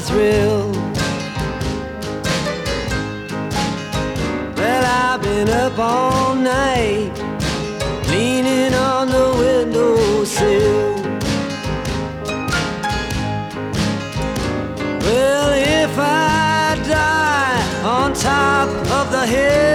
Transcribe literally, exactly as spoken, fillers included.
thrill. Well, I've been up all night, leaning on the windowsill. Well, if I die on top of the hill,